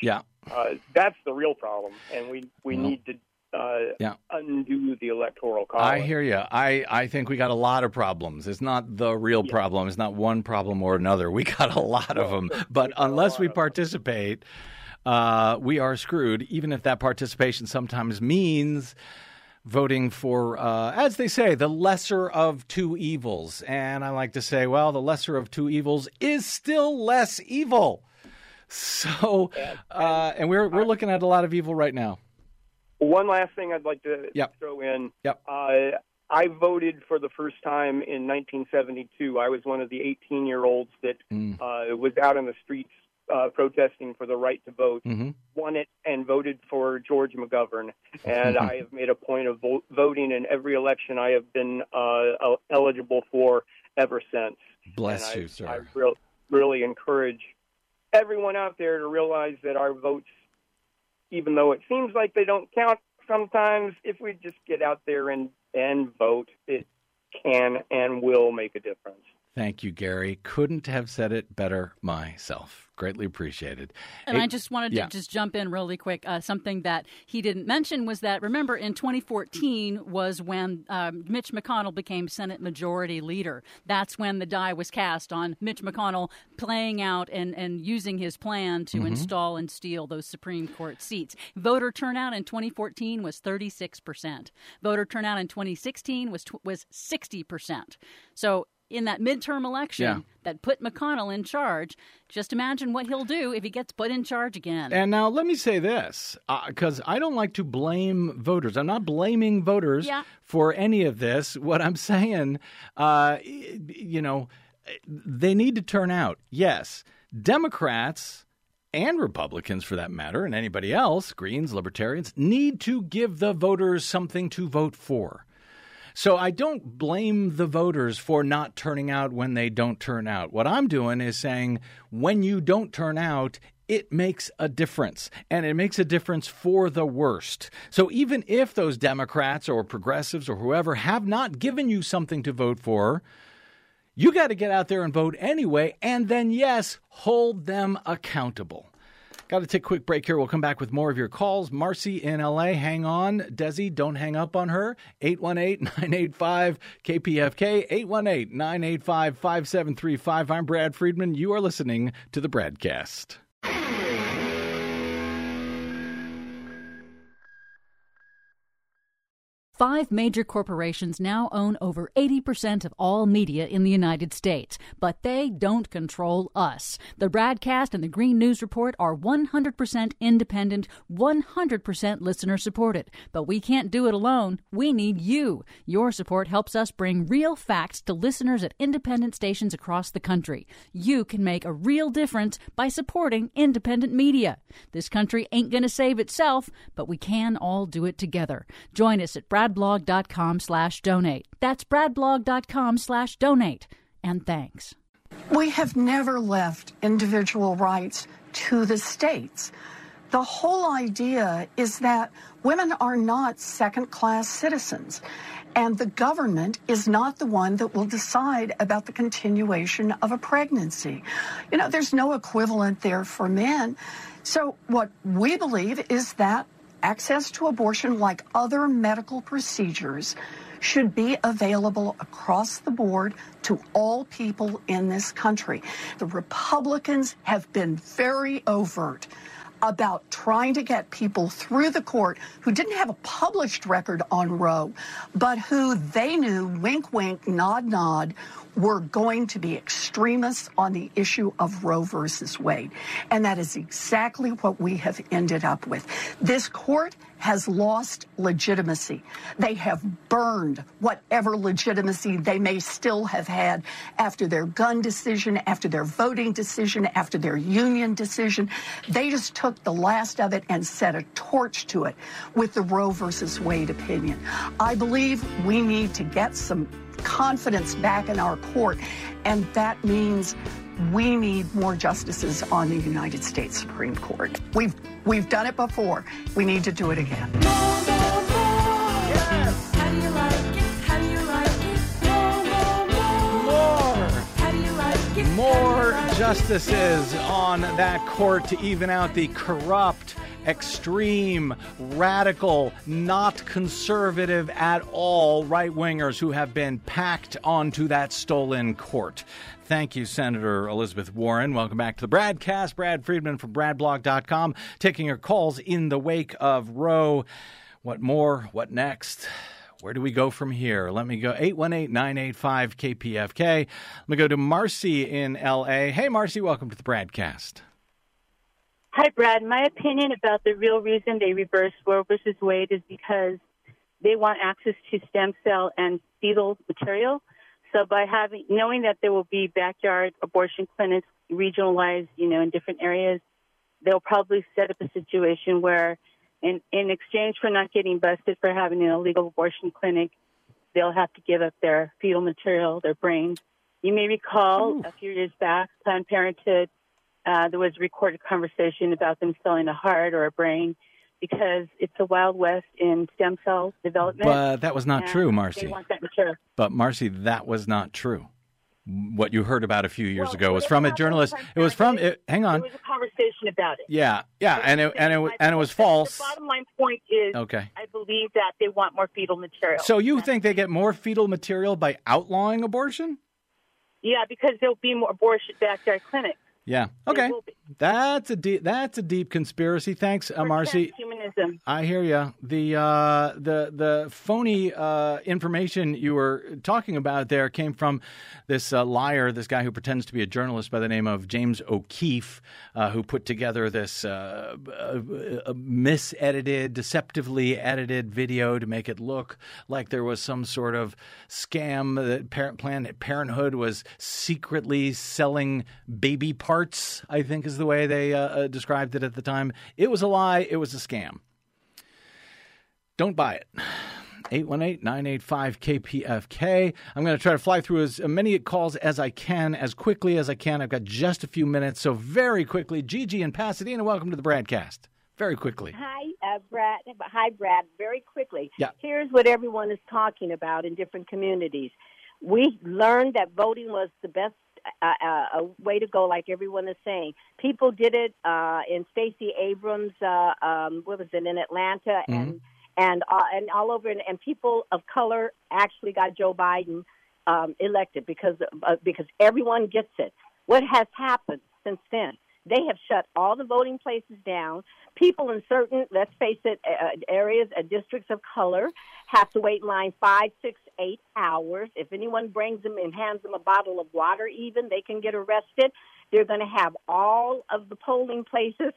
That's the real problem, and we need to undo the Electoral College.
I hear you. I think we got a lot of problems. It's not the real problem. It's not one problem or another. We got a lot of them. But unless we participate, we are screwed, even if that participation sometimes means voting for, as they say, the lesser of two evils. And I like to say, well, the lesser of two evils is still less evil. So, and we're looking at a lot of evil right now.
One last thing I'd like to throw in. I voted for the first time in 1972. I was one of the 18-year-olds that was out in the streets protesting for the right to vote, won it, and voted for George McGovern. And I have made a point of voting in every election I have been eligible for ever since.
Bless you, sir.
I really encourage everyone out there to realize that our votes, even though it seems like they don't count sometimes, if we just get out there and vote, it can and will make a difference.
Thank you, Gary. Couldn't have said it better myself. Greatly appreciated.
And I just wanted to just jump in really quick. Something that he didn't mention was that, remember, in 2014 was when Mitch McConnell became Senate Majority Leader. That's when the die was cast on Mitch McConnell playing out and using his plan to install and steal those Supreme Court seats. Voter turnout in 2014 was 36%. Voter turnout in 2016 was 60%. So in that midterm election that put McConnell in charge, just imagine what he'll do if he gets put in charge again.
And now let me say this, because I don't like to blame voters. I'm not blaming voters for any of this. What I'm saying, they need to turn out. Yes, Democrats and Republicans, for that matter, and anybody else, Greens, Libertarians, need to give the voters something to vote for. So I don't blame the voters for not turning out when they don't turn out. What I'm doing is saying when you don't turn out, it makes a difference, and it makes a difference for the worst. So even if those Democrats or progressives or whoever have not given you something to vote for, you got to get out there and vote anyway, and then, yes, hold them accountable. Got to take a quick break here. We'll come back with more of your calls. Marcy in L.A., hang on. Desi, don't hang up on her. 818-985-KPFK, 818-985-5735. I'm Brad Friedman. You are listening to the Bradcast.
5 major corporations now own over 80% of all media in the United States, but they don't control us. The Bradcast and the Green News Report are 100% independent, 100% listener-supported. But we can't do it alone. We need you. Your support helps us bring real facts to listeners at independent stations across the country. You can make a real difference by supporting independent media. This country ain't going to save itself, but we can all do it together. Join us at bradblog.com/donate. That's bradblog.com/donate. And thanks.
We have never left individual rights to the states. The whole idea is that women are not second-class citizens, and the government is not the one that will decide about the continuation of a pregnancy. You know, there's no equivalent there for men. So what we believe is that access to abortion, like other medical procedures, should be available across the board to all people in this country. The Republicans have been very overt about trying to get people through the court who didn't have a published record on Roe, but who they knew, wink, wink, nod, nod, were going to be extremists on the issue of Roe versus Wade. And that is exactly what we have ended up with. This court has lost legitimacy. They have burned whatever legitimacy they may still have had after their gun decision, after their voting decision, after their union decision. They just took the last of it and set a torch to it with the Roe versus Wade opinion. I believe we need to get some confidence back in our court, and that means we need more justices on the United States Supreme Court. We've done it before. We need to do it again.
More, more, more. Yes. How do you like it? How do you like it? More, more, more.
More.
How do you like it?
More justices on that court to even out the corrupt, extreme, radical, not conservative at all right-wingers who have been packed onto that stolen court. Thank you, Senator Elizabeth Warren. Welcome back to the Bradcast. Brad Friedman from BradBlog.com, taking your calls in the wake of Roe. What more? What next? Where do we go from here? Let me go 818-985-KPFK. Let me go to Marcy in L.A. Hey, Marcy, welcome to the Bradcast.
Hi, Brad. My opinion about the real reason they reversed Roe versus Wade is because they want access to stem cell and fetal material. So by knowing that there will be backyard abortion clinics regionalized, in different areas, they'll probably set up a situation where in exchange for not getting busted for having an illegal abortion clinic, they'll have to give up their fetal material, their brains. You may recall a few years back, Planned Parenthood, there was a recorded conversation about them selling a heart or a brain because it's a Wild West in stem cell development.
But that was not true, Marcy.
They want that material.
But, Marcy, that was not true. What you heard about a few years ago was from a journalist. It was from. Hang on.
There was a conversation about it.
Yeah, and it was false.
The bottom line point is,
okay,
I believe that they want more fetal material.
So you think they get more fetal material by outlawing abortion?
Yeah, because there'll be more abortion backyard clinics.
Yeah. Okay. That's a deep conspiracy. Thanks, Marcy.
Humanism.
I hear you. The phony information you were talking about there came from this liar, this guy who pretends to be a journalist by the name of James O'Keefe, who put together this misedited, deceptively edited video to make it look like there was some sort of scam that Planned Parenthood was secretly selling baby parts, I think is the way they described it at the time. It was a lie. It was a scam. Don't buy it. 818-985-KPFK. I'm going to try to fly through as many calls as I can, as quickly as I can. I've got just a few minutes, so very quickly. Gigi in Pasadena, welcome to the Bradcast. Very quickly.
Hi, Brad. Hi, Brad. Very quickly.
Yeah.
Here's what everyone is talking about in different communities. We learned that voting was the best a way to go, like everyone is saying. People did it in Stacey Abrams, what was it, in Atlanta, and all over, and people of color actually got Joe Biden elected because everyone gets it. What has happened since then? They have shut all the voting places down. People in certain, let's face it, areas, districts of color have to wait in line 5, 6, 8 hours. If anyone brings them and hands them a bottle of water even, they can get arrested. They're going to have all of the polling places,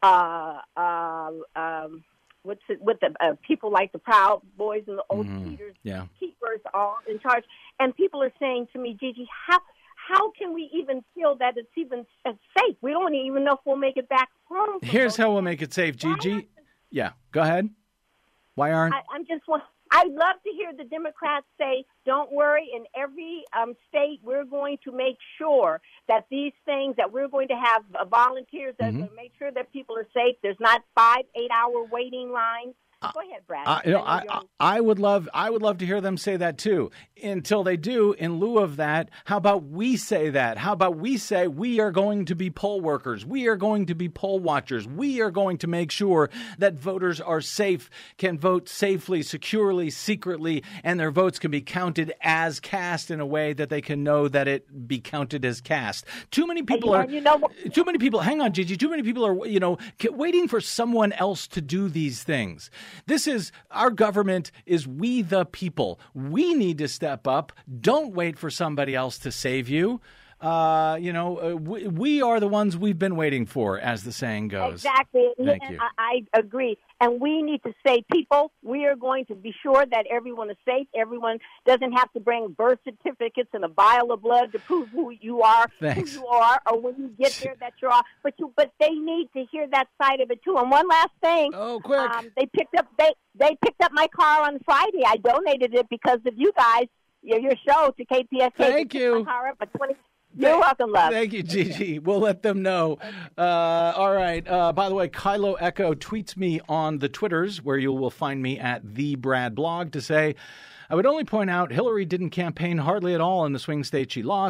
people like the Proud Boys and the Old Keepers all in charge. And people are saying to me, Gigi, how can we even feel that it's even safe? We don't even know if we'll make it back home.
Here's how we'll make it safe, Gigi. Yeah, go ahead. Why aren't?
I'd love to hear the Democrats say, don't worry, in every state we're going to make sure that these things, that we're going to have volunteers that will make sure that people are safe. There's not 5, 8 hour waiting lines. Go ahead, Brad.
I would love to hear them say that too. Until they do, in lieu of that, how about we say that? How about we say we are going to be poll workers? We are going to be poll watchers. We are going to make sure that voters are safe, can vote safely, securely, secretly, and their votes can be counted as cast in a way that they can know that it be counted as cast. Too many people Too many people. Hang on, Gigi. Too many people are waiting for someone else to do these things. This is our government is we the people. We need to step up. Don't wait for somebody else to save you. We are the ones we've been waiting for, as the saying goes.
Exactly.
Thank you.
I agree. And we need to say, people, we are going to be sure that everyone is safe. Everyone doesn't have to bring birth certificates and a vial of blood to prove who you are,
Thanks.
who you are, or when you get there that you are. But they need to hear that side of it too. And one last thing.
Oh, quick!
They picked up my car on Friday. I donated it because of you guys, your show to KPFK.
Thank you.
My car up at 20. You're welcome, love.
Thank you, Gigi. We'll let them know. All right. By the way, Kylo Echo tweets me on the Twitters, where you will find me at the Brad Blog, to say, I would only point out Hillary didn't campaign hardly at all in the swing state she lost.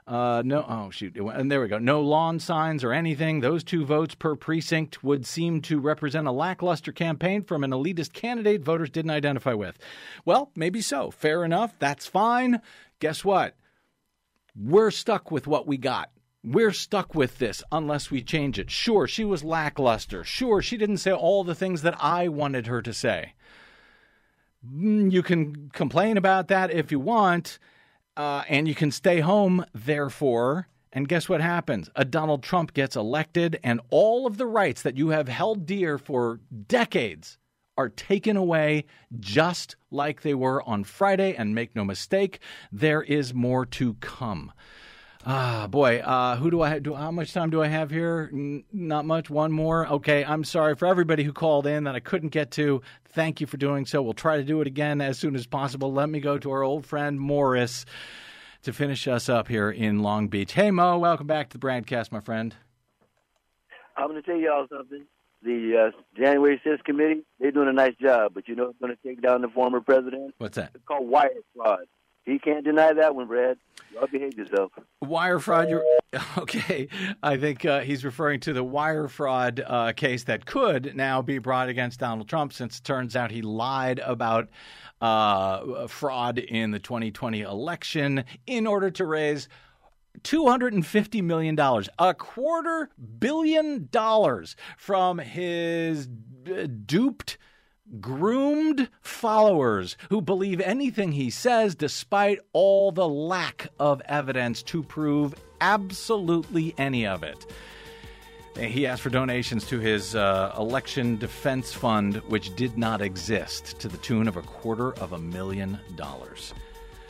And there we go. No lawn signs or anything. Those 2 votes per precinct would seem to represent a lackluster campaign from an elitist candidate voters didn't identify with. Well, maybe so. Fair enough. That's fine. Guess what? We're stuck with what we got. We're stuck with this unless we change it. Sure, she was lackluster. Sure, she didn't say all the things that I wanted her to say. You can complain about that if you want. And you can stay home, therefore, and guess what happens? A Donald Trump gets elected, and all of the rights that you have held dear for decades are taken away just like they were on Friday. And make no mistake, there is more to come. Who do I do? How much time do I have here? Not much. One more. Okay, I'm sorry for everybody who called in that I couldn't get to. Thank you for doing so. We'll try to do it again as soon as possible. Let me go to our old friend Morris to finish us up here in Long Beach. Hey, Mo, welcome back to the broadcast, my friend.
I'm going to tell y'all something. The January 6th committee, they're doing a nice job, but you know what's going to take down the former president?
What's that?
It's called wire fraud. He can't deny that one, Brad. Y'all behave yourself.
Wire fraud, okay. I think he's referring to the wire fraud case that could now be brought against Donald Trump, since it turns out he lied about fraud in the 2020 election in order to raise $250 million, $250 million from his duped, groomed followers who believe anything he says despite all the lack of evidence to prove absolutely any of it. He asked for donations to his election defense fund, which did not exist, to the tune of $250,000.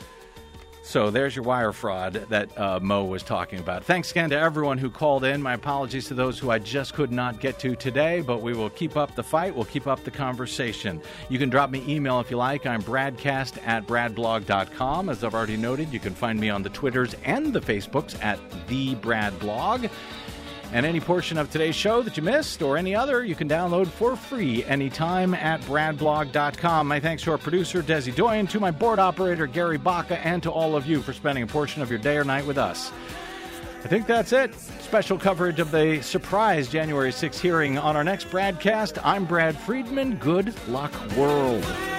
So there's your wire fraud that Mo was talking about. Thanks again to everyone who called in. My apologies to those who I just could not get to today, but we will keep up the fight. We'll keep up the conversation. You can drop me email if you like. I'm bradcast@bradblog.com. As I've already noted, you can find me on the Twitters and the Facebooks at @TheBradBlog. And any portion of today's show that you missed or any other, you can download for free anytime at bradblog.com. My thanks to our producer, Desi Doyen, to my board operator, Gary Baca, and to all of you for spending a portion of your day or night with us. I think that's it. Special coverage of the surprise January 6th hearing on our next broadcast. I'm Brad Friedman. Good luck, world.